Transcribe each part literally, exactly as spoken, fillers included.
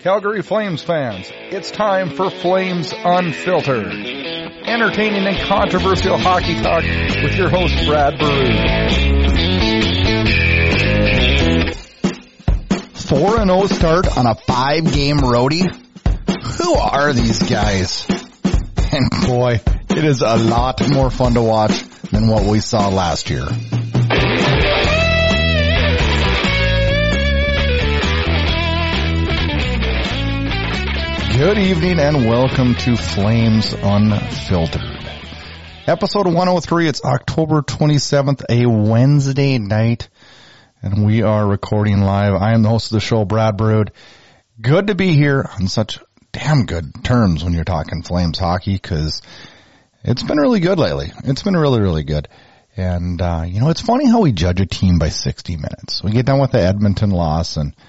Calgary Flames fans, it's time for Flames Unfiltered. Entertaining and controversial hockey talk with your host, Brad Baroud. four and oh start on a five-game roadie? Who are these guys? And boy, it is a lot more fun to watch than what we saw last year. Good evening and welcome to Flames Unfiltered. Episode one oh three, it's October twenty-seventh, a Wednesday night, and we are recording live. I am the host of the show, Brad Baroud. Good to be here on such damn good terms when you're talking Flames hockey, because it's been really good lately. It's been really, really good. And, uh, you know, it's funny how we judge a team by sixty minutes. We get done with the Edmonton loss, and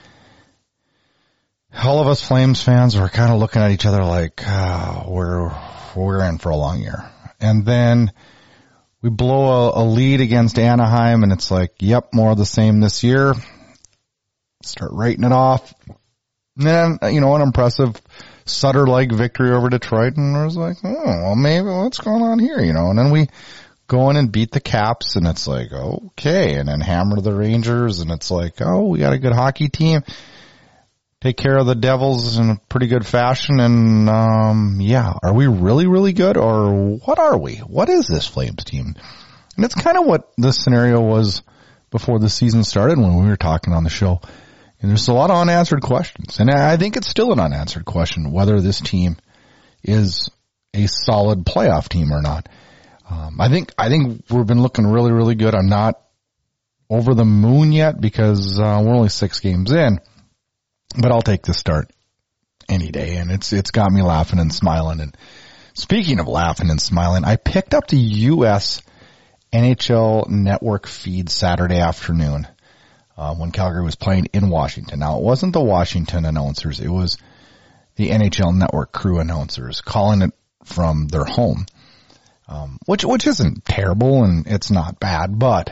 all of us Flames fans were kind of looking at each other like, oh, we're, we're in for a long year. And then we blow a, a lead against Anaheim, and it's like, yep, more of the same this year. Start writing it off. And then, you know, an impressive Sutter-like victory over Detroit, and I was like, oh, well, maybe what's going on here, you know? And then we go in and beat the Caps, and it's like, okay. And then hammer the Rangers, and it's like, oh, we got a good hockey team. Take care of the Devils in a pretty good fashion, and um yeah, are we really, really good, or what are we? What is this Flames team? And it's kind of what this scenario was before the season started when we were talking on the show. And there's a lot of unanswered questions, and I think it's still an unanswered question whether this team is a solid playoff team or not. Um, I think I think we've been looking really, really good. I'm not over the moon yet because uh, we're only six games in. But I'll take this start any day, and it's it's got me laughing and smiling. And speaking of laughing and smiling, I picked up the U S N H L Network feed Saturday afternoon uh, when Calgary was playing in Washington. Now, it wasn't the Washington announcers. It was the N H L Network crew announcers calling it from their home, um, which which isn't terrible, and it's not bad, but it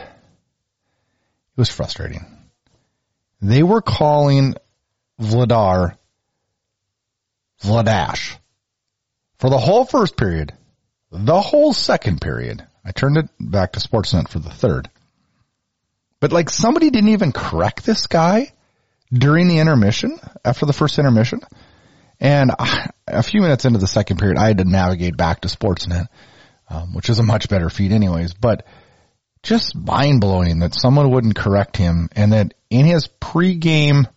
was frustrating. They were calling Vladar Vladash for the whole first period, the whole second period. I turned it back to Sportsnet for the third. But like somebody didn't even correct this guy during the intermission, after the first intermission. And a few minutes into the second period, I had to navigate back to Sportsnet, um, which is a much better feed anyways. But just mind-blowing that someone wouldn't correct him, and that in his pregame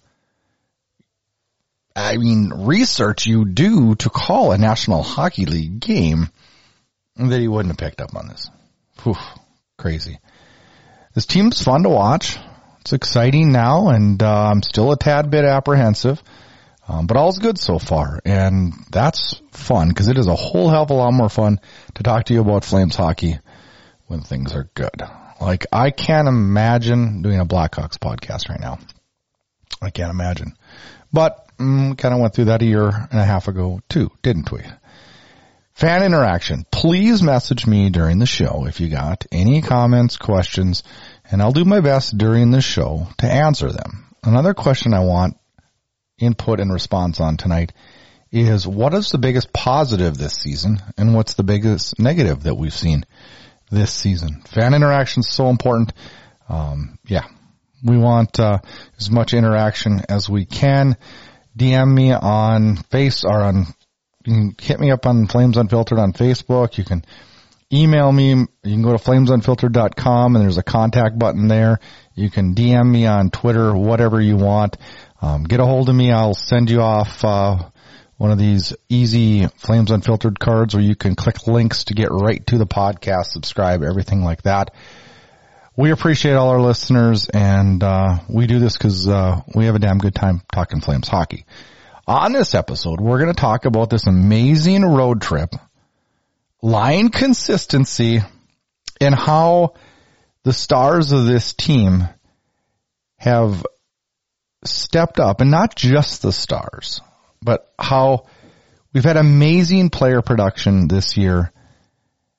I mean, research you do to call a National Hockey League game, that he wouldn't have picked up on this. Whew, crazy. This team's fun to watch. It's exciting now, and uh, I'm still a tad bit apprehensive, um, but all's good so far, and that's fun because it is a whole hell of a lot more fun to talk to you about Flames hockey when things are good. Like, I can't imagine doing a Blackhawks podcast right now. I can't imagine. But we kind of went through that a year and a half ago too, didn't we? Fan interaction. Please message me during the show if you got any comments, questions, and I'll do my best during the show to answer them. Another question I want input and response on tonight is, what is the biggest positive this season, and what's the biggest negative that we've seen this season? Fan interaction is so important. Um, yeah, we want uh, as much interaction as we can. D M me on Face or on, you can hit me up on Flames Unfiltered on Facebook. You can email me. You can go to flames unfiltered dot com and there's a contact button there. You can D M me on Twitter, whatever you want. Um, get a hold of me. I'll send you off uh, one of these easy Flames Unfiltered cards where you can click links to get right to the podcast, subscribe, everything like that. We appreciate all our listeners, and uh we do this because uh we have a damn good time talking Flames hockey. On this episode, we're going to talk about this amazing road trip, line consistency, and how the stars of this team have stepped up, and not just the stars, but how we've had amazing player production this year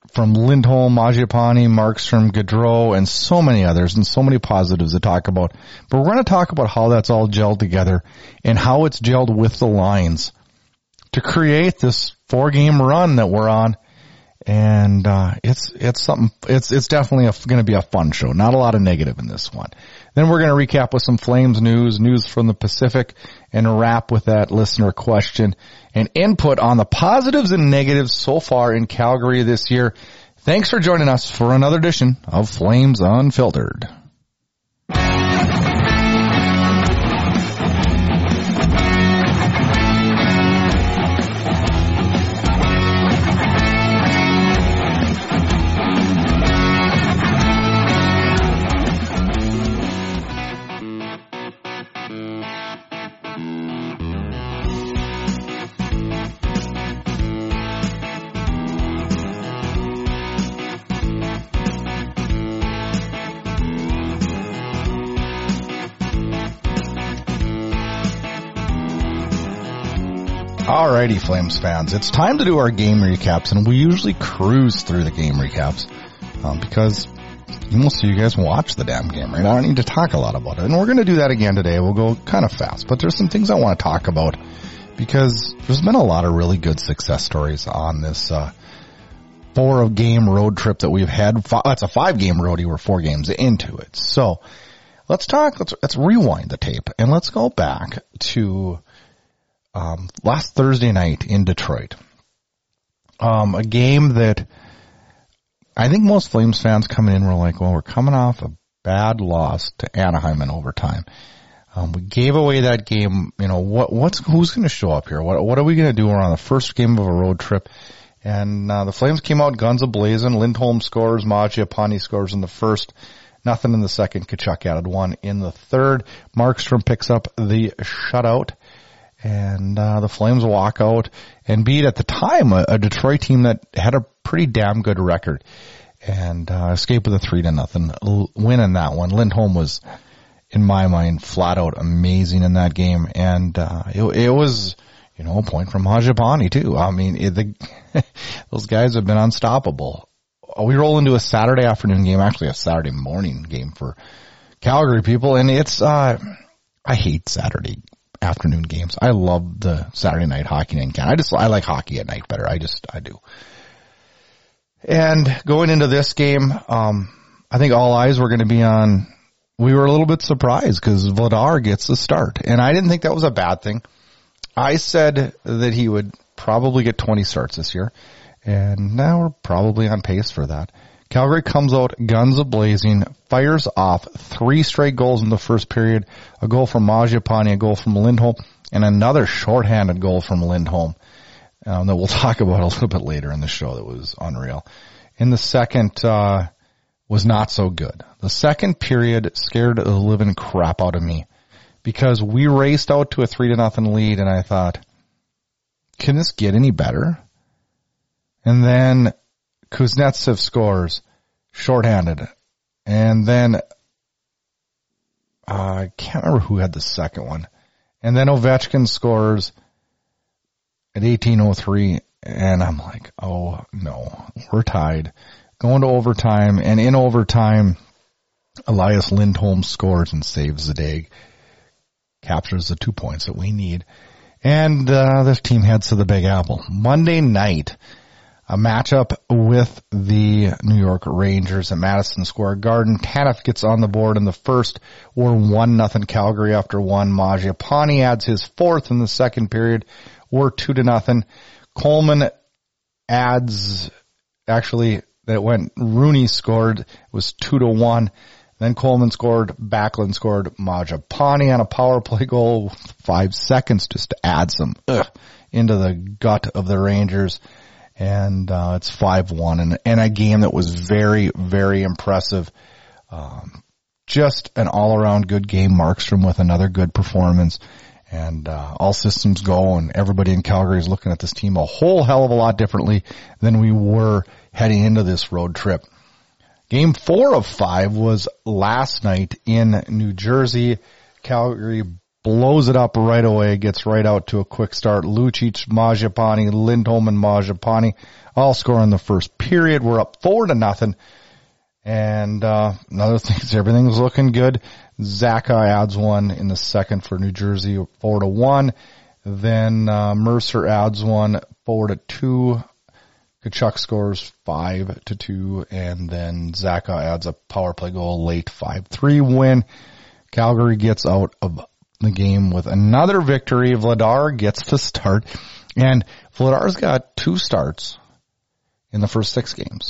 from Lindholm, Mangiapane, Markstrom, Gaudreau, and so many others, and so many positives to talk about. But we're going to talk about how that's all gelled together and how it's gelled with the lines to create this four-game run that we're on. And uh it's it's something. It's it's definitely going to be a fun show. Not a lot of negative in this one. Then we're going to recap with some Flames news, news from the Pacific, and wrap with that listener question and input on the positives and negatives so far in Calgary this year. Thanks for joining us for another edition of Flames Unfiltered. Alrighty, Flames fans, it's time to do our game recaps, and we usually cruise through the game recaps um, because most of you guys watch the damn game, right? I don't need to talk a lot about it, and we're going to do that again today. We'll go kind of fast, but there's some things I want to talk about because there's been a lot of really good success stories on this uh, four-game road trip that we've had. It's a five-game roadie. We're four games into it. So let's talk, let's, let's rewind the tape, and let's go back to Um, last Thursday night in Detroit. Um, a game that I think most Flames fans coming in were like, well, we're coming off a bad loss to Anaheim in overtime. Um, we gave away that game. You know, what, what's, who's going to show up here? What, what are we going to do? We're on the first game of a road trip. And, uh, the Flames came out guns a-blazing. Lindholm scores, Mangiapane scores in the first. Nothing in the second. Tkachuk added one in the third. Markstrom picks up the shutout. And uh the Flames walk out and beat, at the time, a, a Detroit team that had a pretty damn good record. And uh escape with a three to nothing win in that one. Lindholm was, in my mind, flat out amazing in that game. And uh it, it was, you know, a point from Mangiapane, too. I mean, it, the, those guys have been unstoppable. We roll into a Saturday afternoon game, actually a Saturday morning game for Calgary people. And it's, uh I hate Saturday afternoon games. I love the Saturday night hockey in Canada. I just, I like hockey at night better. I just, I do. And going into this game, um, I think all eyes were going to be on, we were a little bit surprised because Vladar gets the start. And I didn't think that was a bad thing. I said that he would probably get twenty starts this year. And now we're probably on pace for that. Calgary comes out guns a-blazing, fires off three straight goals in the first period, a goal from Mangiapane, a goal from Lindholm, and another shorthanded goal from Lindholm um, that we'll talk about a little bit later in the show that was unreal. In the second, uh, was not so good. The second period scared the living crap out of me because we raced out to a three to nothing lead, and I thought, can this get any better? And then Kuznetsov scores, shorthanded. And then, uh, I can't remember who had the second one. And then Ovechkin scores at eighteen oh three. And I'm like, oh no, we're tied. Going to overtime. And in overtime, Elias Lindholm scores and saves the day. Captures the two points that we need. And, uh, this team heads to the Big Apple. Monday night, a matchup with the New York Rangers at Madison Square Garden. Tanev gets on the board in the first. We're one nothing Calgary after one. Mangiapane adds his fourth in the second period. We're two to nothing. Coleman adds, actually, that went, Rooney scored. It was two to one. Then Coleman scored. Backlund scored. Mangiapane on a power play goal with five seconds just to add some ugh, into the gut of the Rangers. And, uh, it's five one and, and a game that was very, very impressive. Um, just an all around good game. Markstrom with another good performance, and, uh, all systems go, and everybody in Calgary is looking at this team a whole hell of a lot differently than we were heading into this road trip. Game four of five was last night in New Jersey. Calgary blows it up right away, gets right out to a quick start. Lucic, Mangiapane, Lindholm, and Mangiapane all score in the first period. We're up four to nothing. And uh another thing is everything's looking good. Zacha adds one in the second for New Jersey, four to one. Then uh Mercer adds one, four to two. Kachuk scores five to two, and then Zacha adds a power play goal late, five three win. Calgary gets out of the game with another victory. Vladar gets to start, and Vladar's got two starts in the first six games.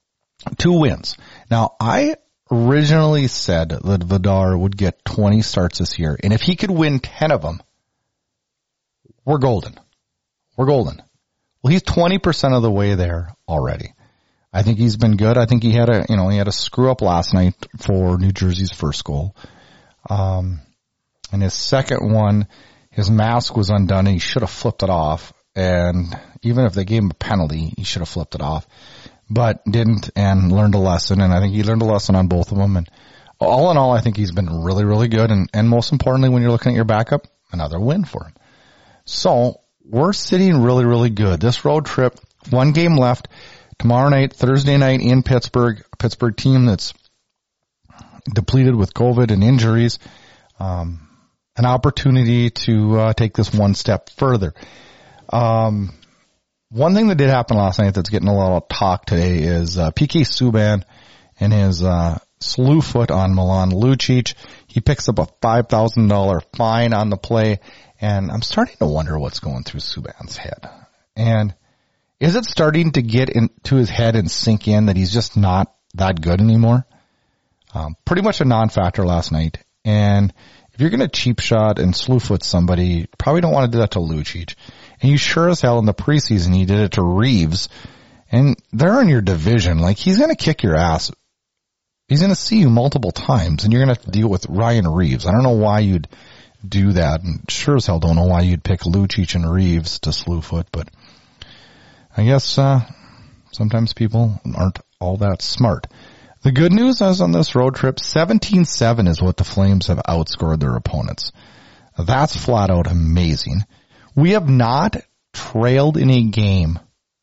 Two wins. Now, I originally said that Vladar would get twenty starts this year, and if he could win ten of them, we're golden. We're golden. Well, he's twenty percent of the way there already. I think he's been good. I think he had a, you know, he had a screw up last night for New Jersey's first goal. Um, and his second one, his mask was undone and he should have flipped it off. And even if they gave him a penalty, he should have flipped it off, but didn't, and learned a lesson. And I think he learned a lesson on both of them. And all in all, I think he's been really, really good. And, and most importantly, when you're looking at your backup, another win for him. So we're sitting really, really good. This road trip, one game left tomorrow night, Thursday night in Pittsburgh, a Pittsburgh team that's depleted with COVID and injuries. Um, an opportunity to uh, take this one step further. Um, one thing that did happen last night that's getting a lot of talk today is uh, P K Subban and his uh, slew foot on Milan Lucic. He picks up a five thousand dollars fine on the play, and I'm starting to wonder what's going through Subban's head. And is it starting to get into his head and sink in that he's just not that good anymore? Um, pretty much a non-factor last night. And if you're going to cheap shot and slew foot somebody, you probably don't want to do that to Lucic. And you sure as hell in the preseason, he did it to Reeves. And they're in your division. Like, he's going to kick your ass. He's going to see you multiple times, and you're going to have to deal with Ryan Reeves. I don't know why you'd do that, and sure as hell don't know why you'd pick Lucic and Reeves to slew foot, but I guess uh sometimes people aren't all that smart. The good news is on this road trip, seventeen seven is what the Flames have outscored their opponents. That's flat out amazing. We have not trailed in a game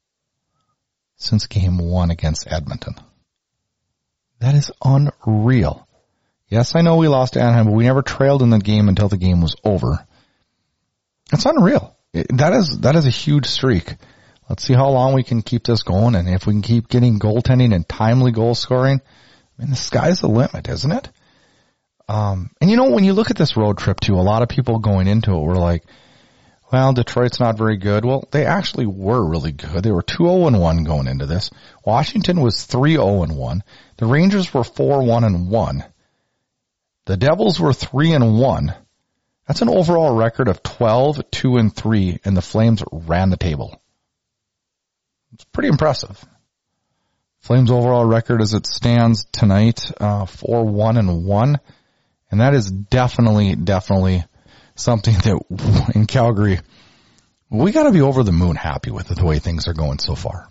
since game one against Edmonton. That is unreal. Yes, I know we lost to Anaheim, but we never trailed in the game until the game was over. It's unreal. It, that is that is a huge streak. Let's see how long we can keep this going, and if we can keep getting goaltending and timely goal scoring, I mean, the sky's the limit, isn't it? Um, and you know, when you look at this road trip too, a lot of people going into it were like, well, Detroit's not very good. Well, they actually were really good. They were two oh and one going into this. Washington was three oh and one. The Rangers were four one and one. The Devils were three and one. That's an overall record of twelve, two and three, and the Flames ran the table. It's pretty impressive. Flames overall record as it stands tonight, uh, four one and one. And that is definitely, definitely something that in Calgary, we gotta be over the moon happy with the way things are going so far.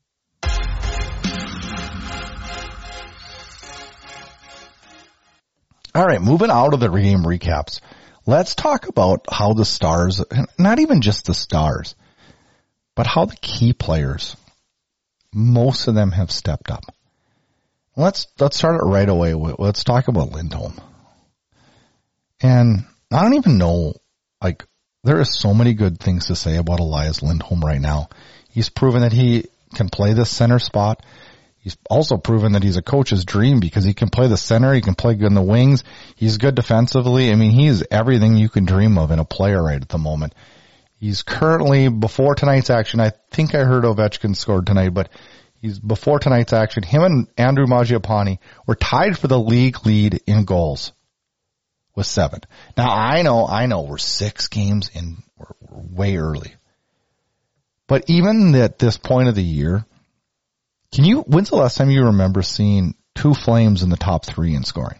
All right, moving out of the game recaps, let's talk about how the Stars, not even just the Stars, but how the key players, most of them have stepped up. Let's let's start it right away. Let's talk about Lindholm. And I don't even know, like, there are so many good things to say about Elias Lindholm right now. He's proven that he can play the center spot. He's also proven that he's a coach's dream because he can play the center, he can play good in the wings, he's good defensively. I mean, he's everything you can dream of in a player right at the moment. He's currently, before tonight's action, I think I heard Ovechkin scored tonight, but he's before tonight's action, him and Andrew Mangiapane were tied for the league lead in goals with seven. Now, I know, I know we're six games in, we're, we're way early. But even at this point of the year, can you, when's the last time you remember seeing two Flames in the top three in scoring?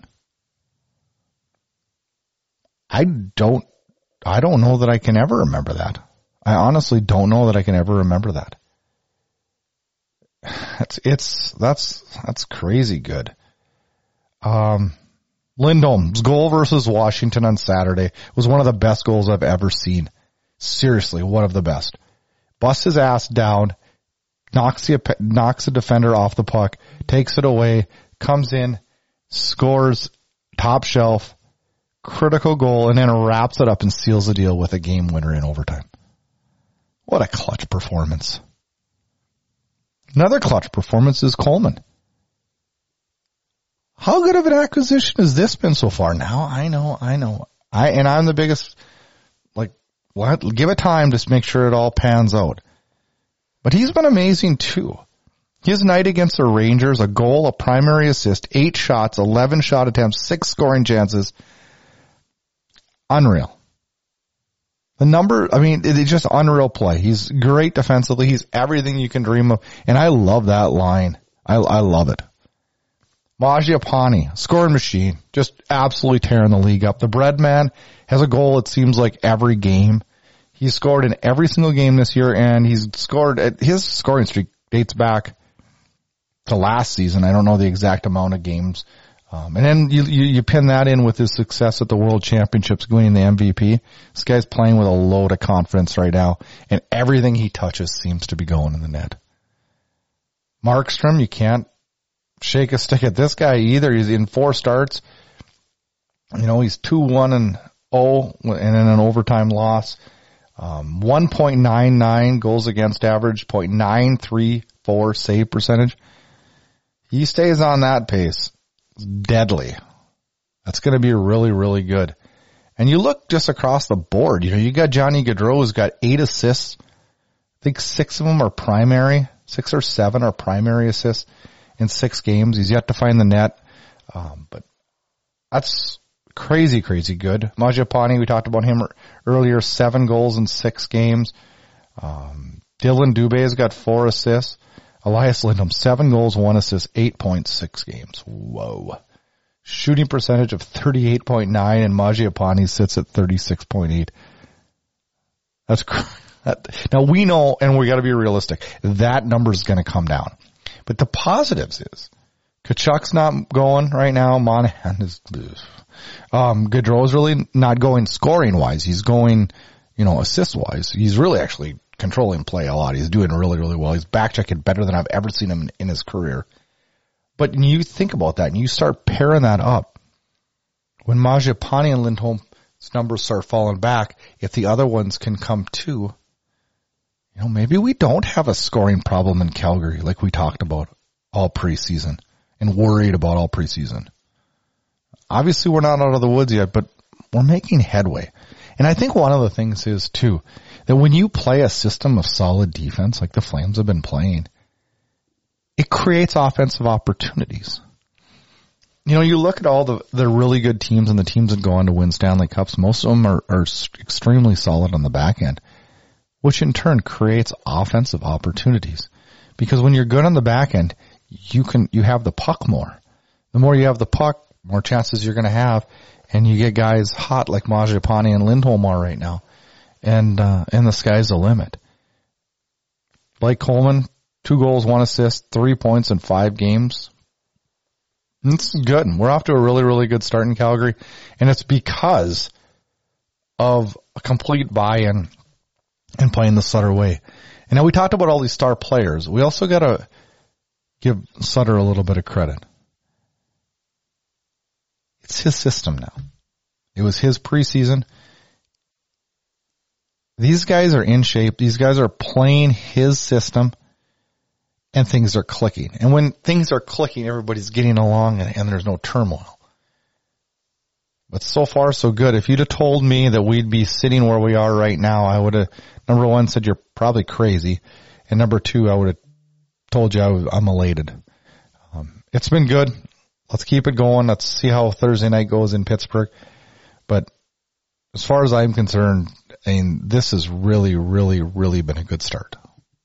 I don't, I don't know that I can ever remember that. I honestly don't know that I can ever remember that. It's, it's, that's, that's crazy good. Um, Lindholm's goal versus Washington on Saturday was one of the best goals I've ever seen. Seriously, one of the best. Busts his ass down, knocks the, knocks the defender off the puck, takes it away, comes in, scores, top shelf, critical goal, and then wraps it up and seals the deal with a game winner in overtime. What a clutch performance. Another clutch performance is Coleman. How good of an acquisition has this been so far? Now, I know, I know. I and I'm the biggest, like, what? Give it time to make sure it all pans out. But he's been amazing too. His night against the Rangers, a goal, a primary assist, eight shots, eleven shot attempts, six scoring chances. Unreal. The number, I mean, it's just unreal play. He's great defensively. He's everything you can dream of. And I love that line. I, I love it. Mangiapane, scoring machine, just absolutely tearing the league up. The bread man has a goal, it seems like, every game. He's scored in every single game this year, and he's scored, at his scoring streak dates back to last season. I don't know the exact amount of games. Um, and then you, you, you pin that in with his success at the World Championships, winning the M V P. This guy's playing with a load of confidence right now, and everything he touches seems to be going in the net. Markstrom, you can't shake a stick at this guy either. He's in four starts. You know, he's two one and oh, and in an overtime loss. Um, one point nine nine goals against average, point nine three four save percentage. He stays on that pace. It's deadly. That's going to be really, really good. And you look just across the board. You know, you got Johnny Gaudreau who's got eight assists. I think six of them are primary. Six or seven are primary assists in six games. He's yet to find the net. Um, but that's crazy, crazy good. Mangiapane, we talked about him earlier, seven goals in six games. Um, Dylan Dubé's got four assists. Elias Lindholm, seven goals, one assist, eight point six games. Whoa. Shooting percentage of thirty-eight point nine, and Mangiapane sits at thirty-six point eight. That's cr- that, now we know, and we got to be realistic, that number is going to come down. But the positives is, Tkachuk's not going right now. Monahan is, um, Gaudreau's really not going scoring wise. He's going, you know, assist wise. He's really actually controlling play a lot. He's doing really, really well. He's back checking better than I've ever seen him in, in his career. But when you think about that and you start pairing that up, when Mangiapane and Lindholm's numbers start falling back, if the other ones can come too, you know, maybe we don't have a scoring problem in Calgary like we talked about all preseason and worried about all preseason. Obviously, we're not out of the woods yet, but we're making headway. And I think one of the things is, too, that when you play a system of solid defense like the Flames have been playing, it creates offensive opportunities. You know, you look at all the, the really good teams and the teams that go on to win Stanley Cups, most of them are, are extremely solid on the back end, which in turn creates offensive opportunities. Because when you're good on the back end, you can, you have the puck more. The more you have the puck, more chances you're going to have, and you get guys hot like Mangiapane and Lindholm are right now. And, uh, and the sky's the limit. Blake Coleman, two goals, one assist, three points in five games. It's good. We're off to a really, really good start in Calgary. And it's because of a complete buy-in and playing the Sutter way. And now we talked about all these star players. We also got to give Sutter a little bit of credit. It's his system now. It was his preseason. These guys are in shape. These guys are playing his system, and things are clicking. And when things are clicking, everybody's getting along, and, and there's no turmoil. But so far, so good. If you'd have told me that we'd be sitting where we are right now, I would have, number one, said you're probably crazy. And number two, I would have told you I was, I'm elated. Um, it's been good. Let's keep it going. Let's see how Thursday night goes in Pittsburgh. But as far as I'm concerned, I mean, this has really, really, really been a good start.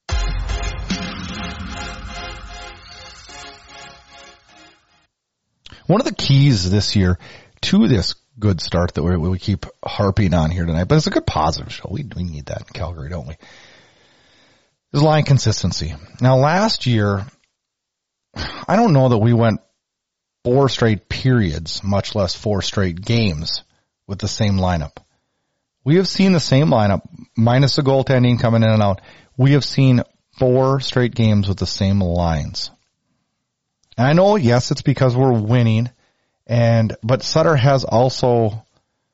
One of the keys this year to this good start that we, we keep harping on here tonight, but it's a good positive show. We, we need that in Calgary, don't we? Is line consistency. Now, last year, I don't know that we went four straight periods, much less four straight games with the same lineup. We have seen the same lineup, minus the goaltending coming in and out. We have seen four straight games with the same lines. And I know, yes, it's because we're winning, and but Sutter has also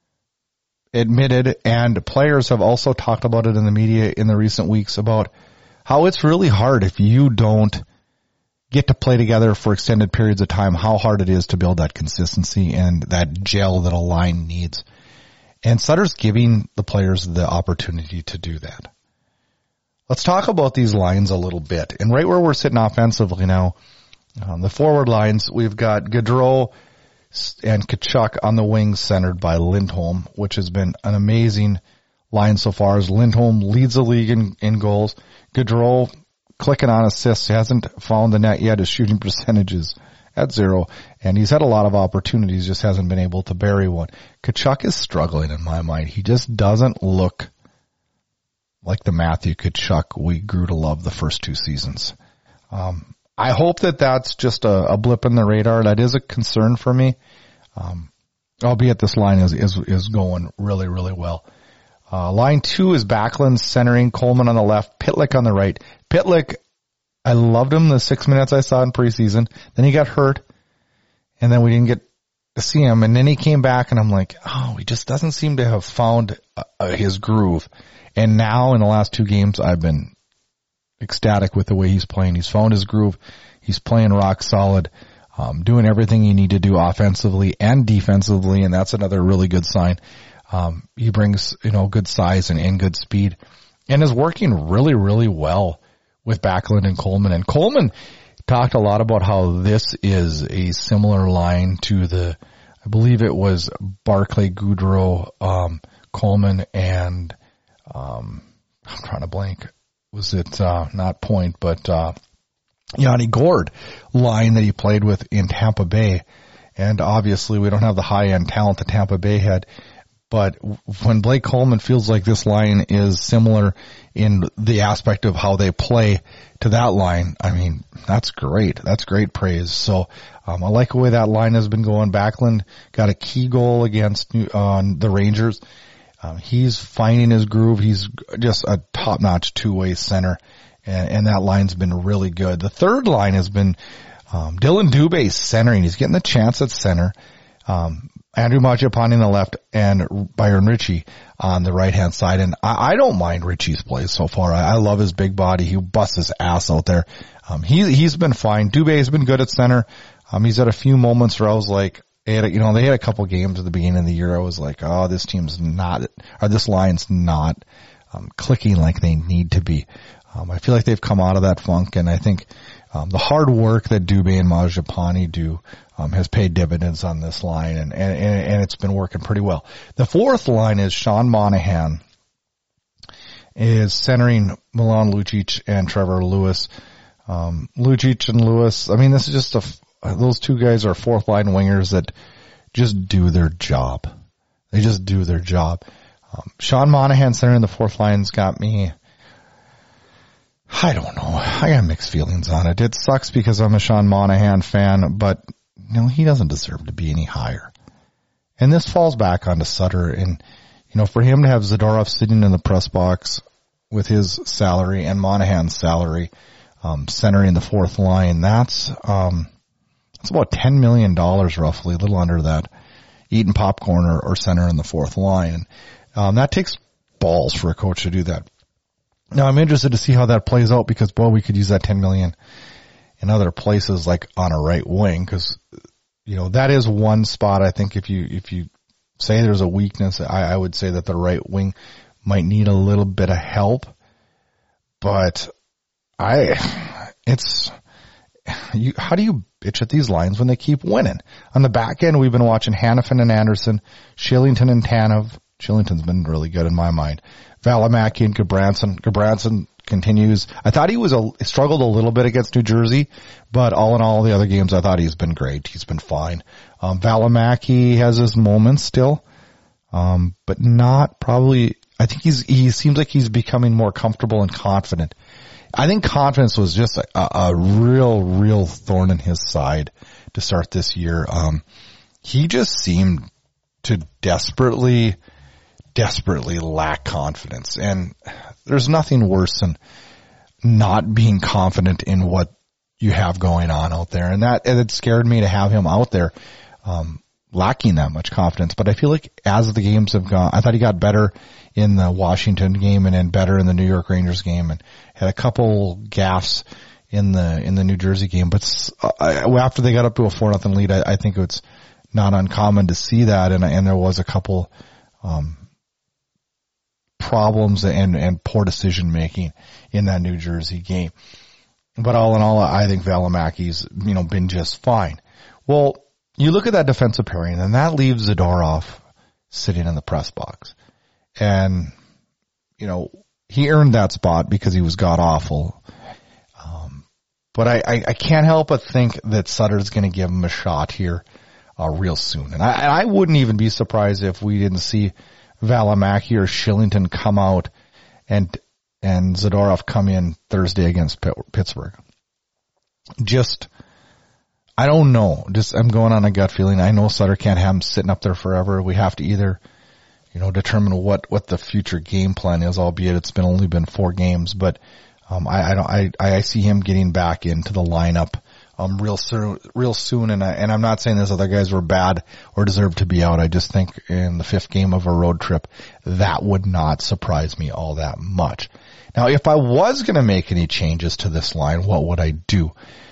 admitted, and players have also talked about it in the media in the recent weeks, about how it's really hard if you don't get to play together for extended periods of time, how hard it is to build that consistency and that gel that a line needs. And Sutter's giving the players the opportunity to do that. Let's talk about these lines a little bit. And right where we're sitting offensively now, um, the forward lines, we've got Gaudreau and Tkachuk on the wings centered by Lindholm, which has been an amazing line so far, as Lindholm leads the league in, in goals. Gaudreau clicking on assists. He hasn't found the net yet. His shooting percentages at zero, and he's had a lot of opportunities, just hasn't been able to bury one. Tkachuk is struggling in my mind. He just doesn't look like the Matthew Tkachuk we grew to love the first two seasons. Um, I hope that that's just a, a blip in the radar. That is a concern for me. Um, albeit this line is, is, is going really, really well. Uh, line two is Backlund centering, Coleman on the left, Pitlick on the right. Pitlick, I loved him the six minutes I saw in preseason. Then he got hurt, and then we didn't get to see him. And then he came back, and I'm like, oh, he just doesn't seem to have found uh, his groove. And now in the last two games, I've been ecstatic with the way he's playing. He's found his groove. He's playing rock solid, um, doing everything you need to do offensively and defensively, and that's another really good sign. Um, he brings, you know, good size and, and good speed, and is working really, really well with Backlund and Coleman. And Coleman talked a lot about how this is a similar line to the, I believe it was Barclay, Gaudreau, um, Coleman, and, um, I'm trying to blank. Was it, uh, not Point, but, uh, Yanni Gourde line that he played with in Tampa Bay. And obviously we don't have the high-end talent that Tampa Bay had. But when Blake Coleman feels like this line is similar in the aspect of how they play to that line, I mean, that's great. That's great praise. So um, I like the way that line has been going. Backlund got a key goal against uh, the Rangers. Um, he's finding his groove. He's just a top-notch two-way center, and, and that line's been really good. The third line has been um, Dylan Dubé centering. He's getting the chance at center. Um, Andrew Mangiapane on the left and Byron Ritchie on the right-hand side. And I, I don't mind Ritchie's plays so far. I, I love his big body. He busts his ass out there. Um, he, he's been fine. Dubé's been good at center. Um, he's had a few moments where I was like, they had a, you know, they had a couple games at the beginning of the year. I was like, oh, this team's not, or this line's not, um, clicking like they need to be. Um, I feel like they've come out of that funk, and I think, um, the hard work that Dubé and Mangiapane do, um, has paid dividends on this line, and, and, and it's been working pretty well. The fourth line is Sean Monahan is centering Milan Lucic and Trevor Lewis. Um, Lucic and Lewis, I mean, this is just a, those two guys are fourth line wingers that just do their job. They just do their job. Um, Sean Monahan centering the fourth line's got me, I don't know. I got mixed feelings on it. It sucks because I'm a Sean Monahan fan, but you know, he doesn't deserve to be any higher. And this falls back onto Sutter, and you know, for him to have Zadorov sitting in the press box with his salary and Monahan's salary, um, centering the fourth line, that's, um, that's about ten million dollars roughly, a little under that, eating popcorn or, or center in the fourth line. And, um, that takes balls for a coach to do that. Now I'm interested to see how that plays out, because boy, we could use that ten million in other places, like on a right wing, because you know, that is one spot. I think if you if you say there's a weakness, I, I would say that the right wing might need a little bit of help. But I, it's you. How do you bitch at these lines when they keep winning? On the back end, we've been watching Hanifin and Anderson, Shillington and Tanev. Shillington's been really good in my mind. Valimaki and Gabranson. Gabranson continues. I thought he was a, struggled a little bit against New Jersey, but all in all, the other games, I thought he's been great. He's been fine. Um, Valimaki has his moments still, um, but not probably, I think he's, he seems like he's becoming more comfortable and confident. I think confidence was just a, a real, real thorn in his side to start this year. Um, he just seemed to desperately, desperately lack confidence. And there's nothing worse than not being confident in what you have going on out there. And that, and it scared me to have him out there, um, lacking that much confidence. But I feel like as the games have gone, I thought he got better in the Washington game and then better in the New York Rangers game, and had a couple gaffes in the, in the New Jersey game. But uh, after they got up to a four nothing lead, I, I think it's not uncommon to see that. And, and there was a couple, um, problems and, and poor decision making in that New Jersey game. But all in all, I think Valimaki's, you know, been just fine. Well, you look at that defensive pairing, and that leaves Zadorov sitting in the press box. And, you know, he earned that spot because he was god-awful. Um, but I, I, I can't help but think that Sutter's going to give him a shot here uh, real soon. And I, and I wouldn't even be surprised if we didn't see Valimaki or Shillington come out and and Zadorov come in Thursday against Pittsburgh. Just, I don't know. Just, I'm going on a gut feeling. I know Sutter can't have him sitting up there forever. We have to either, you know, determine what, what the future game plan is, albeit it's been only been four games. But, um, I, I don't, I, I see him getting back into the lineup, um, real soon, real soon. And I, and I'm not saying those other guys were bad or deserved to be out. I just think in the fifth game of a road trip, that would not surprise me all that much. Now, if I was going to make any changes to this line, what would I do?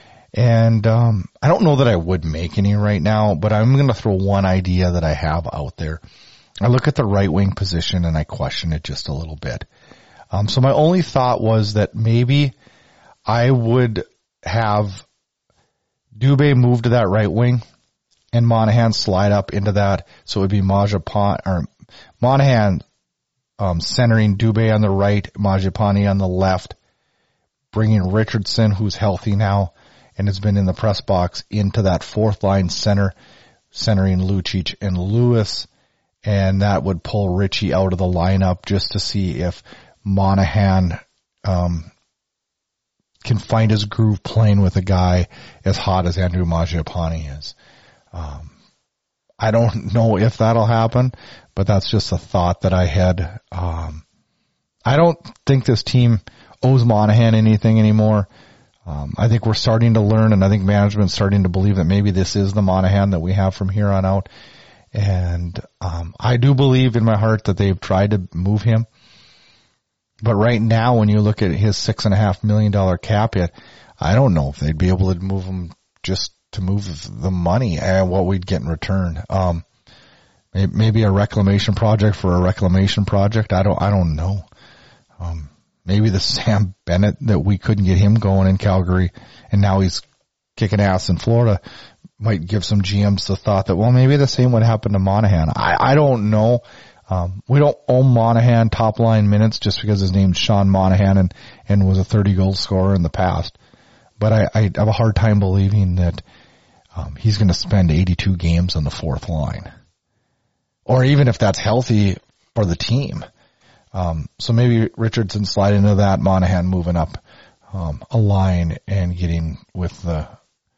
And um I don't know that I would make any right now, but I'm going to throw one idea that I have out there. I look at the right wing position and I question it just a little bit. Um So my only thought was that maybe I would have Dubé move to that right wing and Monahan slide up into that. So it would be Mangiapane, or Monahan Um, centering Dubé on the right, Mangiapane on the left, bringing Richardson, who's healthy now and has been in the press box, into that fourth line center, centering Lucic and Lewis. And that would pull Richie out of the lineup just to see if Monahan, um, can find his groove playing with a guy as hot as Andrew Mangiapane is. Um, I don't know if that'll happen, but that's just a thought that I had. Um, I don't think this team owes Monahan anything anymore. Um, I think we're starting to learn, and I think management's starting to believe that maybe this is the Monahan that we have from here on out. And um, I do believe in my heart that they've tried to move him. But right now, when you look at his six and a half million dollar cap hit, I don't know if they'd be able to move him just to move the money and what we'd get in return. Um, maybe a reclamation project for a reclamation project. I don't, I don't know. Um, maybe the Sam Bennett that we couldn't get him going in Calgary and now he's kicking ass in Florida might give some G Ms the thought that, well, maybe the same would happen to Monahan. I, I don't know. Um, we don't owe Monahan top line minutes just because his name's Sean Monahan and, and was a thirty goal scorer in the past. But I, I have a hard time believing that Um, he's going to spend eighty-two games on the fourth line, or even if that's healthy for the team. Um, so maybe Richardson slide into that, Monahan moving up um, a line and getting with the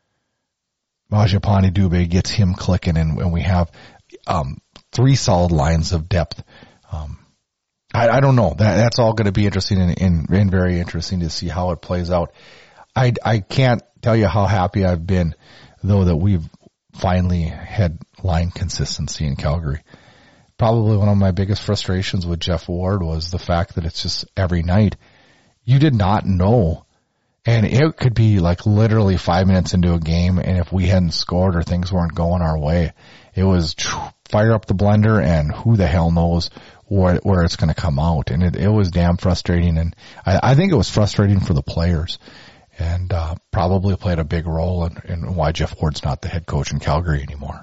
Mangiapane Dubé gets him clicking, and, and we have um, three solid lines of depth. Um, I, I don't know. That that's all going to be interesting and, and, and very interesting to see how it plays out. I I can't tell you how happy I've been, though, that we've finally had line consistency in Calgary. Probably one of my biggest frustrations with Jeff Ward was the fact that it's just every night you did not know. And it could be like literally five minutes into a game, and if we hadn't scored or things weren't going our way, it was fire up the blender and who the hell knows where, where it's going to come out. And it, it was damn frustrating. And I, I think it was frustrating for the players. And uh, probably played a big role in, in why Jeff Ward's not the head coach in Calgary anymore.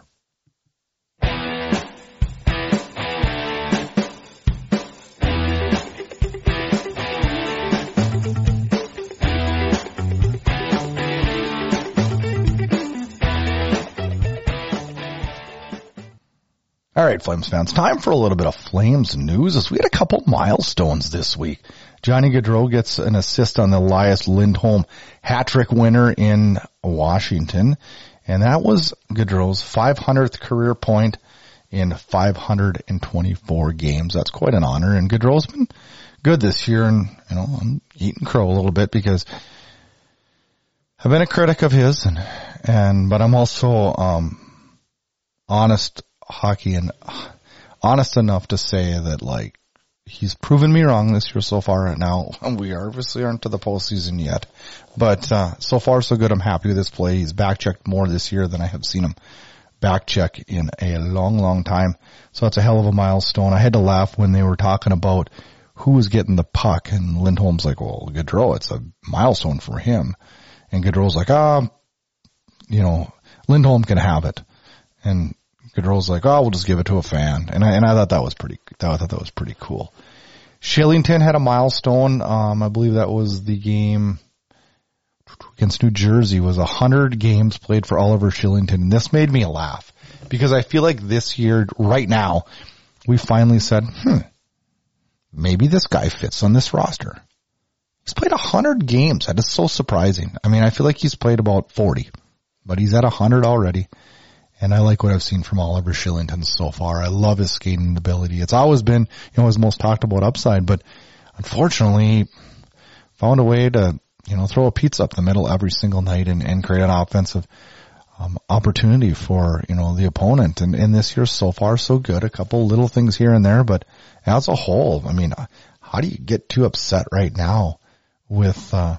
All right, Flames fans, time for a little bit of Flames news as we had a couple milestones this week. Johnny Gaudreau gets an assist on the Elias Lindholm hat-trick winner in Washington. And that was Gaudreau's five hundredth career point in five hundred twenty-four games. That's quite an honor. And Gaudreau's been good this year. And, you know, I'm eating crow a little bit because I've been a critic of his. And, and, but I'm also, um, honest hockey and honest enough to say that, like, he's proven me wrong this year so far. Now, we obviously aren't to the postseason yet, but uh, so far so good. I'm happy with this play. He's back-checked more this year than I have seen him back-check in a long, long time. So that's a hell of a milestone. I had to laugh when they were talking about who was getting the puck, and Lindholm's like, well, Gaudreau, it's a milestone for him. And Gaudreau's like, ah, oh, you know, Lindholm can have it. And Gaudreau's like, oh, we'll just give it to a fan. And I, and I thought that was pretty, I thought that was pretty cool. Shillington had a milestone. Um, I believe that was the game against New Jersey, was a hundred games played for Oliver Shillington. And this made me laugh because I feel like this year, right now, we finally said, hmm, maybe this guy fits on this roster. He's played a hundred games. That is so surprising. I mean, I feel like he's played about forty, but he's at a hundred already. And I like what I've seen from Oliver Shillington so far. I love his skating ability. It's always been, you know, his most talked about upside, but unfortunately found a way to, you know, throw a pizza up the middle every single night and, and create an offensive um, opportunity for, you know, the opponent. And, and this year so far so good. A couple little things here and there, but as a whole, I mean, how do you get too upset right now with, uh,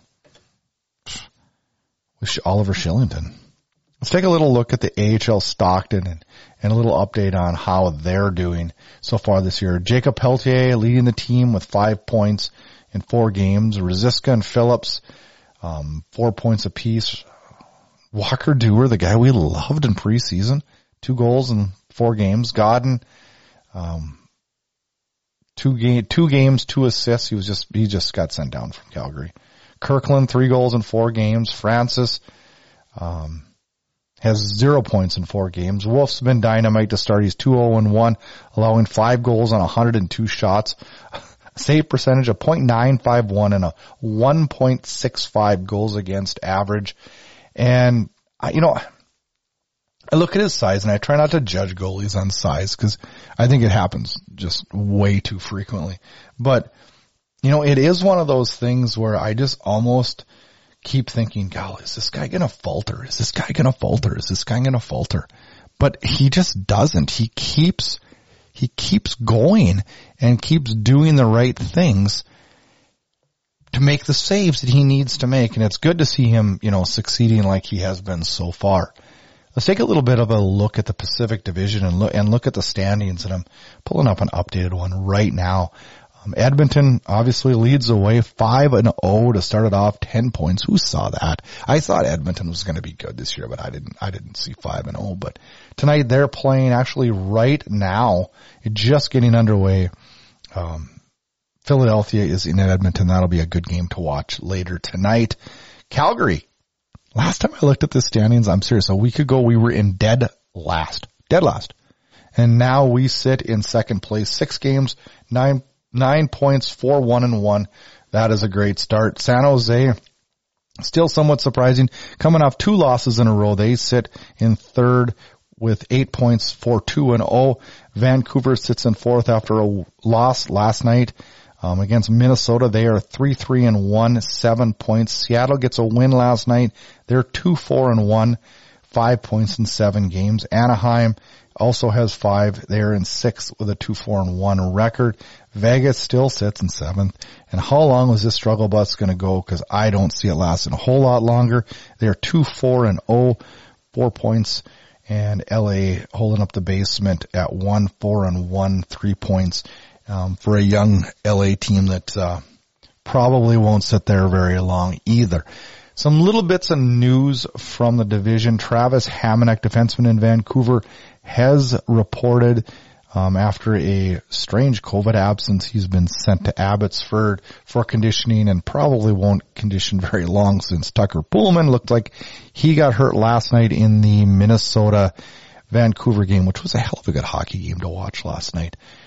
with Oliver Shillington? Let's take a little look at the A H L Stockton and, and a little update on how they're doing so far this year. Jacob Pelletier leading the team with five points in four games. Rosiska and Phillips, um, four points apiece. Walker Dewar, the guy we loved in preseason, two goals in four games. Godden, um, two game, two games, two assists. He was just, he just got sent down from Calgary. Kirkland, three goals in four games. Francis, um, has zero points in four games. Wolf's been dynamite to start. He's two oh and one, allowing five goals on one hundred two shots. Save percentage of point nine five one and a one point six five goals against average. And, I, you know, I look at his size and I try not to judge goalies on size because I think it happens just way too frequently. But, you know, it is one of those things where I just almost keep thinking, golly, is this guy going to falter? Is this guy going to falter? Is this guy going to falter? But he just doesn't. He keeps, he keeps going and keeps doing the right things to make the saves that he needs to make. And it's good to see him, you know, succeeding like he has been so far. Let's take a little bit of a look at the Pacific Division and look, and look at the standings. And I'm pulling up an updated one right now. Um, Edmonton obviously leads the way, five and oh to start it off, ten points. Who saw that? I thought Edmonton was going to be good this year, but I didn't, I didn't see five and oh. But tonight they're playing actually right now, just getting underway. Um, Philadelphia is in Edmonton. That'll be a good game to watch later tonight. Calgary. Last time I looked at the standings, I'm serious, a week ago we were in dead last. Dead last. And now we sit in second place. Six games, nine Nine points, four, one, and one. That is a great start. San Jose, still somewhat surprising. Coming off two losses in a row. They sit in third with eight points, four, two, and oh. Vancouver sits in fourth after a loss last night um, against Minnesota. They are three, three, and one, seven points. Seattle gets a win last night. They're two, four, and one, five points in seven games. Anaheim also has five. They're in sixth with a two, four, and one record. Vegas still sits in seventh. And how long is this struggle bus going to go? Because I don't see it lasting a whole lot longer. They're two, four, and oh, four points. And L A holding up the basement at one, four, and one, three points. Um, for a young L A team that uh, probably won't sit there very long either. Some little bits of news from the division. Travis Hamonic, defenseman in Vancouver, has reported um, after a strange COVID absence, he's been sent to Abbotsford for conditioning and probably won't condition very long since Tucker Poolman looked like he got hurt last night in the Minnesota-Vancouver game, which was a hell of a good hockey game to watch last night.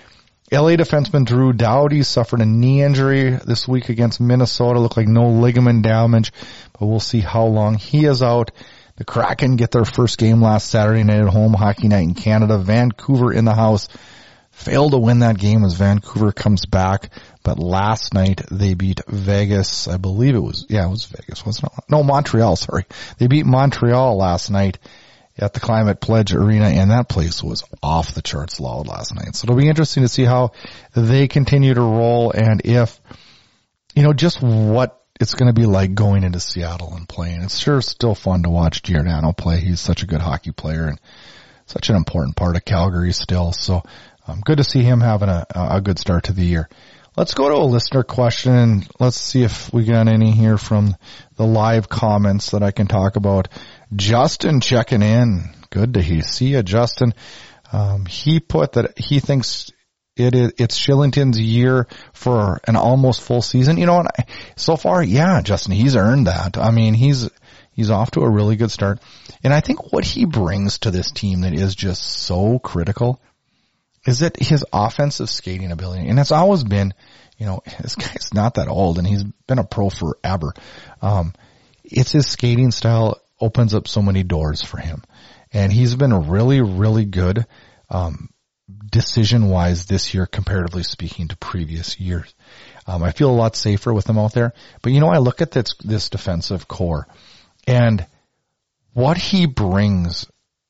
L A defenseman Drew Doughty suffered a knee injury this week against Minnesota. Looked like no ligament damage, but we'll see how long he is out. The Kraken get their first game last Saturday night at home, Hockey Night in Canada. Vancouver in the house. Failed to win that game as Vancouver comes back, but last night they beat Vegas. I believe it was, yeah, it was Vegas, wasn't it? No, Montreal, sorry. They beat Montreal last night at the Climate Pledge Arena, and that place was off the charts loud last night. So it'll be interesting to see how they continue to roll and if, you know, just what it's going to be like going into Seattle and playing. It's sure still fun to watch Giordano play. He's such a good hockey player and such an important part of Calgary still. So um, good to see him having a, a good start to the year. Let's go to a listener question and let's see if we got any here from the live comments that I can talk about. Justin checking in. Good to see you, Justin. Um, he put that he thinks it is, it's Shillington's year for an almost full season. You know what? So far, yeah, Justin, he's earned that. I mean, he's, he's off to a really good start. And I think what he brings to this team that is just so critical is that his offensive skating ability. And it's always been, you know, this guy's not that old and he's been a pro forever. Um, it's his skating style opens up so many doors for him. And he's been really, really good, um, decision-wise this year, comparatively speaking to previous years. Um, I feel a lot safer with him out there. But, you know, I look at this, this defensive core and what he brings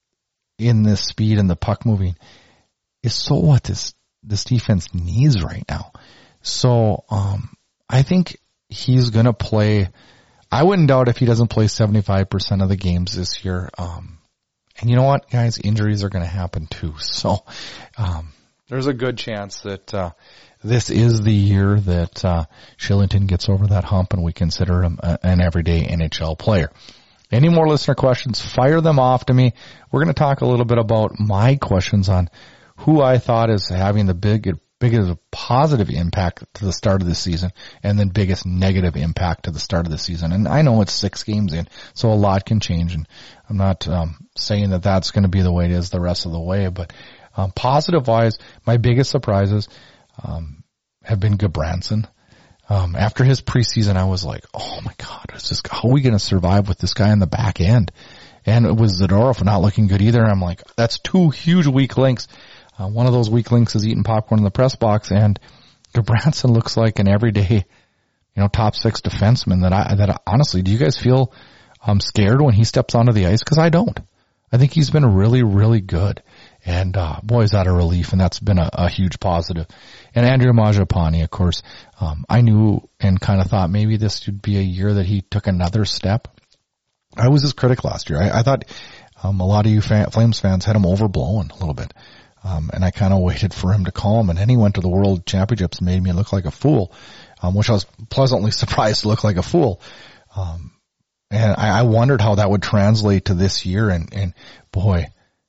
in this speed and the puck moving is so what this, this defense needs right now. So, um, I think he's going to play. I wouldn't doubt if he doesn't play seventy-five percent of the games this year. Um, and you know what, guys? Injuries are going to happen too. So, um, there's a good chance that, uh, this is the year that, uh, Shillington gets over that hump and we consider him a, an everyday N H L player. Any more listener questions? Fire them off to me. We're going to talk a little bit about my questions on who I thought is having the big, biggest positive impact to the start of the season and then biggest negative impact to the start of the season. And I know it's six games in, so a lot can change. And I'm not um, saying that that's going to be the way it is the rest of the way. But um, positive-wise, my biggest surprises um, have been Gudbranson. Um, after his preseason, I was like, oh, my God, is this, how are we going to survive with this guy in the back end? And it was Zadorov not looking good either. I'm like, that's two huge weak links. Uh, one of those weak links is eating popcorn in the press box, and Gudbranson looks like an everyday, you know, top six defenseman that I, that I, honestly, do you guys feel um, scared when he steps onto the ice? Because I don't. I think he's been really, really good. And, uh, boy, is that a relief, and that's been a, a huge positive. And Andrew Mangiapane, of course, um, I knew and kind of thought maybe this would be a year that he took another step. I was his critic last year. I, I thought um, a lot of you fan, Flames fans had him overblown a little bit. Um, and I kind of waited for him to calm, and then he went to the World Championships and made me look like a fool, um, which I was pleasantly surprised to look like a fool. Um, and I, I wondered how that would translate to this year, and, and boy,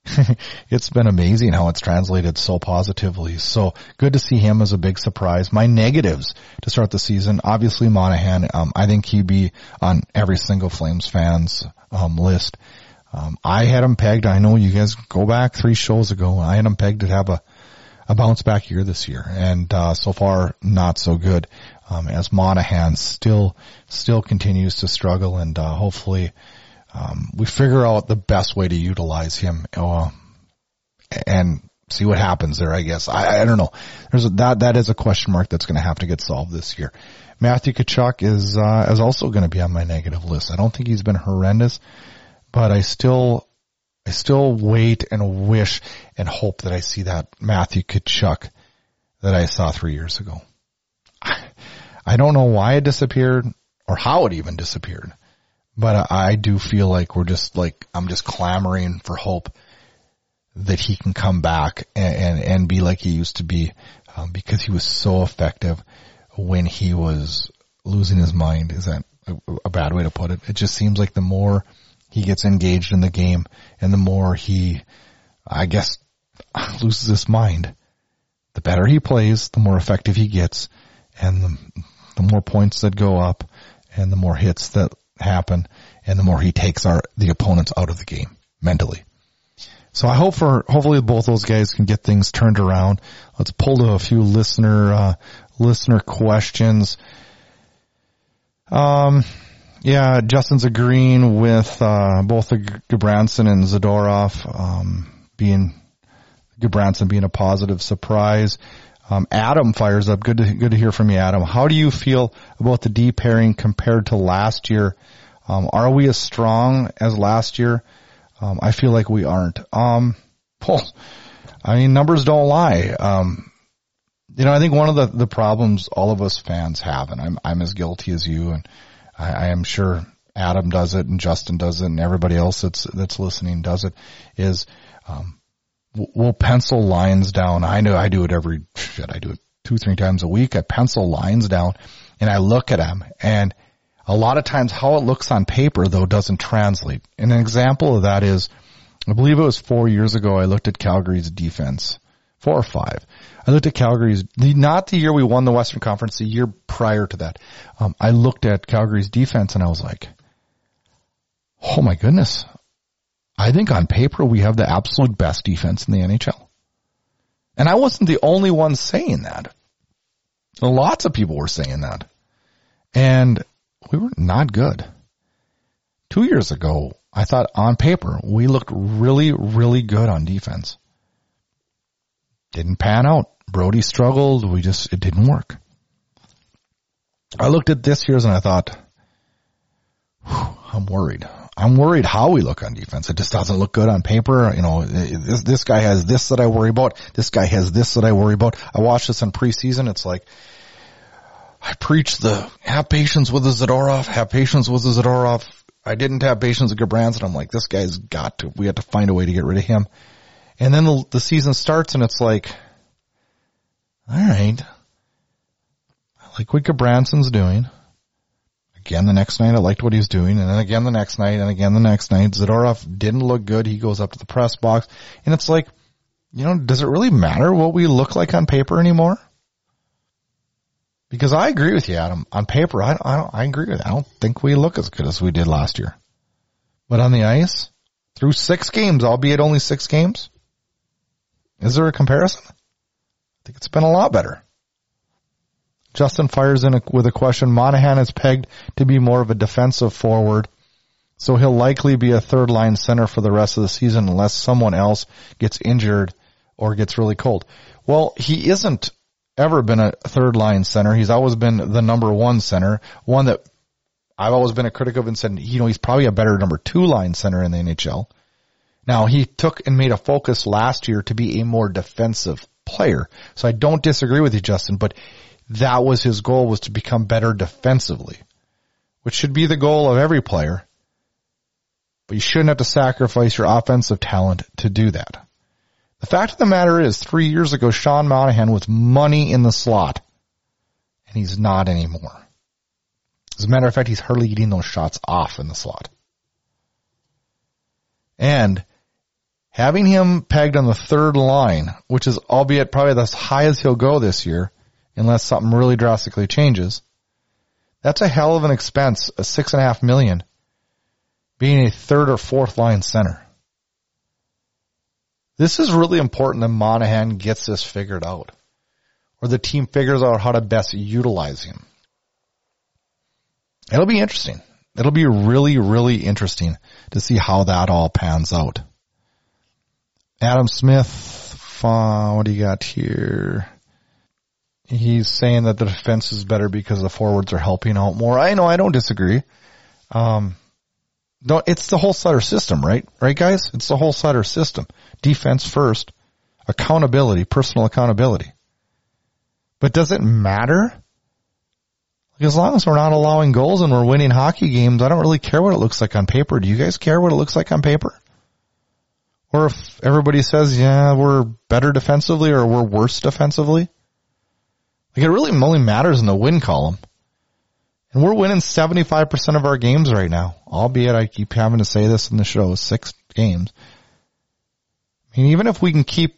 it's been amazing how it's translated so positively. So good to see him as a big surprise. My negatives to start the season, obviously Monahan. Um, I think he'd be on every single Flames fans um, list. Um, I had him pegged. I know you guys go back three shows ago. I had him pegged to have a, a bounce back year this year. And, uh, so far not so good. Um, as Monahan still, still continues to struggle, and, uh, hopefully, um, we figure out the best way to utilize him, uh, and see what happens there, I guess. I, I don't know. There's a, that, that is a question mark that's going to have to get solved this year. Matthew Tkachuk is, uh, is also going to be on my negative list. I don't think he's been horrendous. But I still, I still wait and wish and hope that I see that Matthew Tkachuk that I saw three years ago. I, I don't know why it disappeared or how it even disappeared, but I, I do feel like we're just like, I'm just clamoring for hope that he can come back and, and, and be like he used to be, um, because he was so effective when he was losing his mind. Is that a, a bad way to put it? It just seems like the more he gets engaged in the game and the more he, I guess, loses his mind, the better he plays, the more effective he gets, and the, the more points that go up and the more hits that happen and the more he takes our, the opponents out of the game mentally. So I hope for, hopefully both those guys can get things turned around. Let's pull to a few listener, uh, listener questions. Um, yeah, Justin's agreeing with, uh, both the Gudbranson and Zadorov, um, being, Gudbranson being a positive surprise. Um, Adam fires up. Good to, good to hear from you, Adam. How do you feel about the D pairing compared to last year? Um, are we as strong as last year? Um, I feel like we aren't. Um, well, I mean, numbers don't lie. Um, you know, I think one of the, the problems all of us fans have, and I'm, I'm as guilty as you, and I, I am sure Adam does it, and Justin does it, and everybody else that's, that's listening does it, is, um, we'll pencil lines down. I know I do it every, shit, I do it two, three times a week. I pencil lines down and I look at them, and a lot of times how it looks on paper though doesn't translate. And an example of that is, I believe it was four years ago I looked at Calgary's defense. Four or five. I looked at Calgary's, not the year we won the Western Conference, the year prior to that. Um, I looked at Calgary's defense and I was like, oh my goodness. I think on paper we have the absolute best defense in the N H L. And I wasn't the only one saying that. Lots of people were saying that. And we were not good. Two years ago, I thought on paper we looked really, really good on defense. Didn't pan out. Brody struggled. We just, it didn't work. I looked at this year's and I thought, whew, I'm worried. I'm worried how we look on defense. It just doesn't look good on paper. You know, this, this guy has this that I worry about. This guy has this that I worry about. I watched this in preseason. It's like, I preach the have patience with the Zadorov, have patience with the Zadorov. I didn't have patience with Gudbranson. I'm like, this guy's got to, we have to find a way to get rid of him. And then the, the season starts and it's like, all right, I like what Gudbranson's doing. Again, the next night, I liked what he was doing. And then again the next night, and again the next night. Zadorov didn't look good. He goes up to the press box. And it's like, you know, does it really matter what we look like on paper anymore? Because I agree with you, Adam. On paper, I, I, don't, I agree with you. I don't think we look as good as we did last year. But on the ice, through six games, albeit only six games, is there a comparison? I think it's been a lot better. Justin fires in a, with a question. Monahan is pegged to be more of a defensive forward, so he'll likely be a third line center for the rest of the season unless someone else gets injured or gets really cold. Well, he isn't ever been a third line center. He's always been the number one center, one that I've always been a critic of and said, you know, he's probably a better number two line center in the N H L. Now, he took and made a focus last year to be a more defensive player. So I don't disagree with you, Justin, but that was his goal, was to become better defensively, which should be the goal of every player. But you shouldn't have to sacrifice your offensive talent to do that. The fact of the matter is, three years ago, Sean Monahan was money in the slot, and he's not anymore. As a matter of fact, he's hardly getting those shots off in the slot. And having him pegged on the third line, which is albeit probably as high as he'll go this year, unless something really drastically changes, that's a hell of an expense, a six and a half million, being a third or fourth line center. This is really important that Monahan gets this figured out, or the team figures out how to best utilize him. It'll be interesting. It'll be really, really interesting to see how that all pans out. Adam Smith, uh, what do you got here? He's saying that the defense is better because the forwards are helping out more. I know, I don't disagree. Um, no, it's the whole Sutter system, right? Right, guys? It's the whole Sutter system. Defense first, accountability, personal accountability. But does it matter? As long as we're not allowing goals and we're winning hockey games, I don't really care what it looks like on paper. Do you guys care what it looks like on paper? Or if everybody says, yeah, we're better defensively or we're worse defensively? Like, it really only matters in the win column. And we're winning seventy-five percent of our games right now, albeit I keep having to say this in the show, six games. I mean, even if we can keep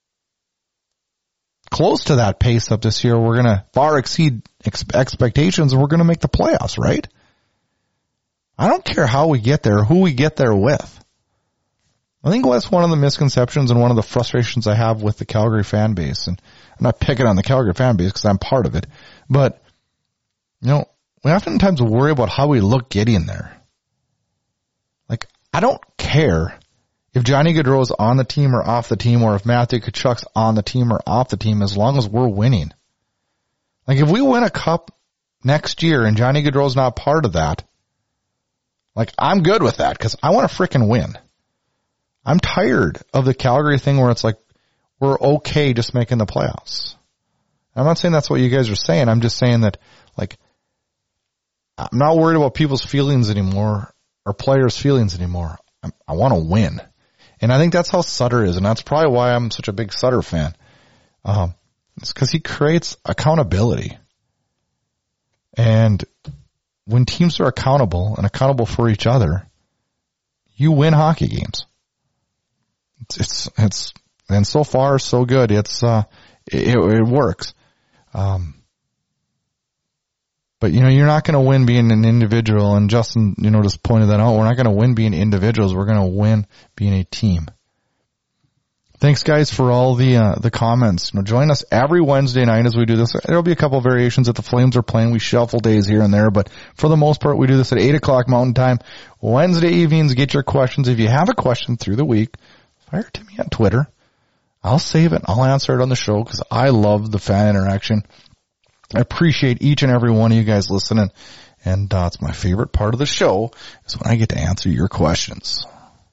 close to that pace up this year, we're going to far exceed ex- expectations and we're going to make the playoffs, right? I don't care how we get there or who we get there with. I think that's one of the misconceptions and one of the frustrations I have with the Calgary fan base. And I'm not picking on the Calgary fan base because I'm part of it. But, you know, we oftentimes worry about how we look getting there. Like, I don't care if Johnny Gaudreau's on the team or off the team, or if Matthew Tkachuk's on the team or off the team, as long as we're winning. Like, if we win a cup next year and Johnny Gaudreau's not part of that, like, I'm good with that because I want to frickin' win. I'm tired of the Calgary thing where it's like, we're okay just making the playoffs. I'm not saying that's what you guys are saying. I'm just saying that, like, I'm not worried about people's feelings anymore or players' feelings anymore. I'm, I want to win. And I think that's how Sutter is. And that's probably why I'm such a big Sutter fan. Um, it's because he creates accountability. And when teams are accountable and accountable for each other, you win hockey games. It's, it's, it's, and so far so good. It's, uh, it, it works. Um, but you know, you're not going to win being an individual. And Justin, you know, just pointed that out. We're not going to win being individuals. We're going to win being a team. Thanks guys for all the, uh, the comments. You know, join us every Wednesday night as we do this. There'll be a couple of variations that the Flames are playing. We shuffle days here and there, but for the most part, we do this at eight o'clock Mountain Time. Wednesday evenings, get your questions. If you have a question through the week, fire it to me on Twitter. I'll save it. I'll answer it on the show because I love the fan interaction. I appreciate each and every one of you guys listening. And uh, it's my favorite part of the show is when I get to answer your questions.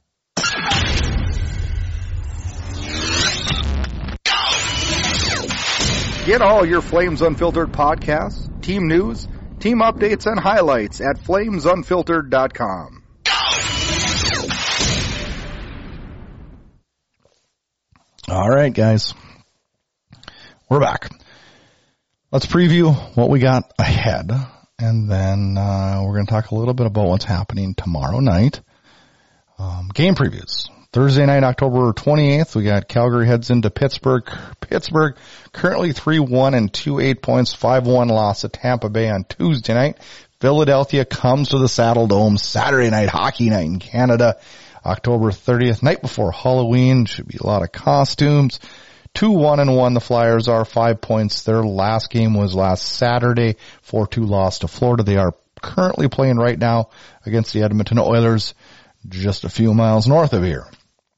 Get all your Flames Unfiltered podcasts, team news, team updates, and highlights at flames unfiltered dot com. All right, guys. We're back. Let's preview what we got ahead, and then uh, we're going to talk a little bit about what's happening tomorrow night. Um, game previews. Thursday night, October twenty-eighth, we got Calgary heads into Pittsburgh. Pittsburgh currently three one and two eight points, five one loss at Tampa Bay on Tuesday night. Philadelphia comes to the Saddle Dome Saturday night, hockey night in Canada. October thirtieth, night before Halloween. Should be a lot of costumes. two one and one the Flyers are, five points. Their last game was last Saturday, four two loss to Florida. They are currently playing right now against the Edmonton Oilers, just a few miles north of here.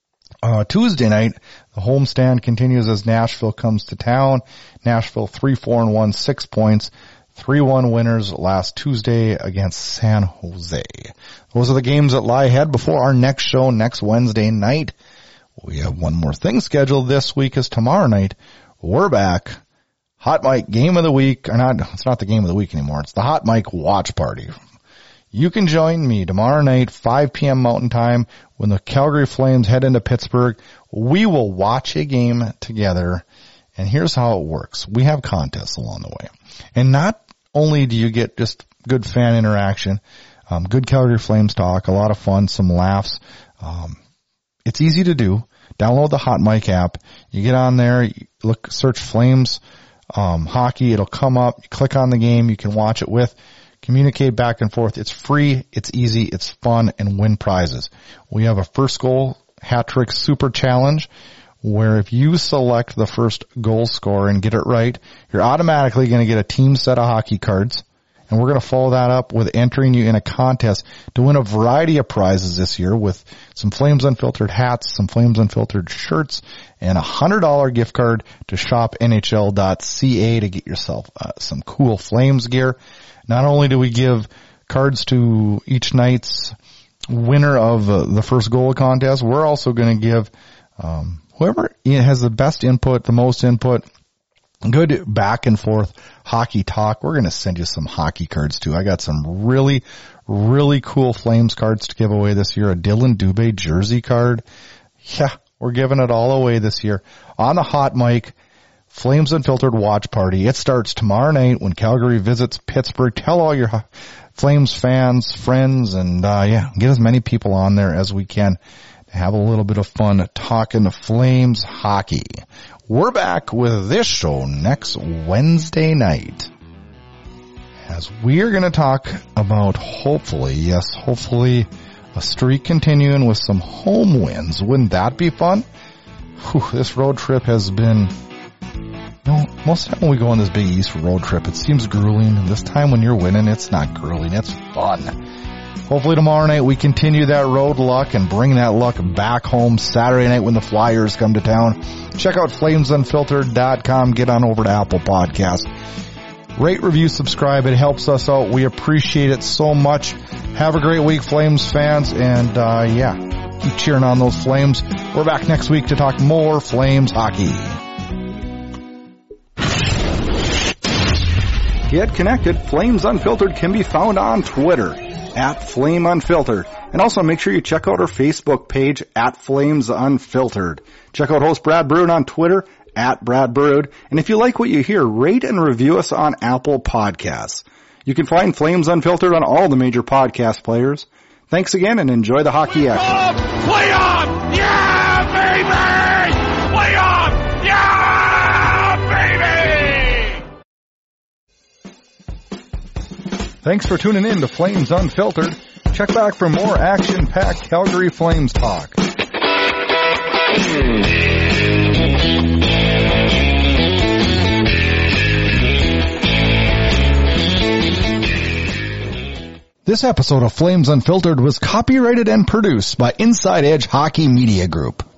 Uh, Tuesday night, the homestand continues as Nashville comes to town. Nashville three four and one, six points. three one winners last Tuesday against San Jose. Those are the games that lie ahead before our next show next Wednesday night. We have one more thing scheduled this week is tomorrow night. We're back. Hot Mic Game of the Week, or not, it's not the Game of the Week anymore. It's the Hot Mic Watch Party. You can join me tomorrow night, five p.m. Mountain Time, when the Calgary Flames head into Pittsburgh. We will watch a game together, and here's how it works. We have contests along the way. And not only do you get just good fan interaction, um, good Calgary Flames talk, a lot of fun, some laughs. Um, it's easy to do. Download the Hot Mic app. You get on there, you look, search Flames um, hockey. It'll come up. You click on the game. You can watch it with. Communicate back and forth. It's free, it's easy, it's fun, and win prizes. We have a first goal hat trick super challenge where if you select the first goal scorer and get it right, you're automatically going to get a team set of hockey cards. And we're going to follow that up with entering you in a contest to win a variety of prizes this year with some Flames Unfiltered hats, some Flames Unfiltered shirts, and a one hundred dollars gift card to shop N H L dot C A to get yourself uh, some cool Flames gear. Not only do we give cards to each night's winner of uh, the first goal contest, we're also going to give um, whoever has the best input, the most input, good back and forth hockey talk. We're going to send you some hockey cards too. I got some really, really cool Flames cards to give away this year. A Dylan Dubé jersey card. Yeah, we're giving it all away this year on the Hot Mic Flames Unfiltered Watch Party. It starts tomorrow night when Calgary visits Pittsburgh. Tell all your Flames fans, friends, and uh yeah, get as many people on there as we can to have a little bit of fun talking Flames hockey. We're back with this show next Wednesday night as we are going to talk about hopefully, yes, hopefully a streak continuing with some home wins. Wouldn't that be fun? Whew, this road trip has been, you know, most of the time when we go on this Big East road trip, it seems grueling. And this time when you're winning, it's not grueling. It's fun. Hopefully tomorrow night we continue that road luck and bring that luck back home Saturday night when the Flyers come to town. Check out flames unfiltered dot com. Get on over to Apple Podcast. Rate, review, subscribe. It helps us out. We appreciate it so much. Have a great week, Flames fans. And, uh, yeah, keep cheering on those Flames. We're back next week to talk more Flames hockey. Get connected. Flames Unfiltered can be found on Twitter at Flame Unfiltered. And also make sure you check out our Facebook page at Flames Unfiltered. Check out host Brad Brood on Twitter at Brad Brood. And if you like what you hear, rate and review us on Apple Podcasts. You can find Flames Unfiltered on all the major podcast players. Thanks again and enjoy the hockey action. Play on! Yeah, baby! Play on! Yeah, baby! Thanks for tuning in to Flames Unfiltered. Check back for more action-packed Calgary Flames talk. This episode of Flames Unfiltered was copyrighted and produced by Inside Edge Hockey Media Group.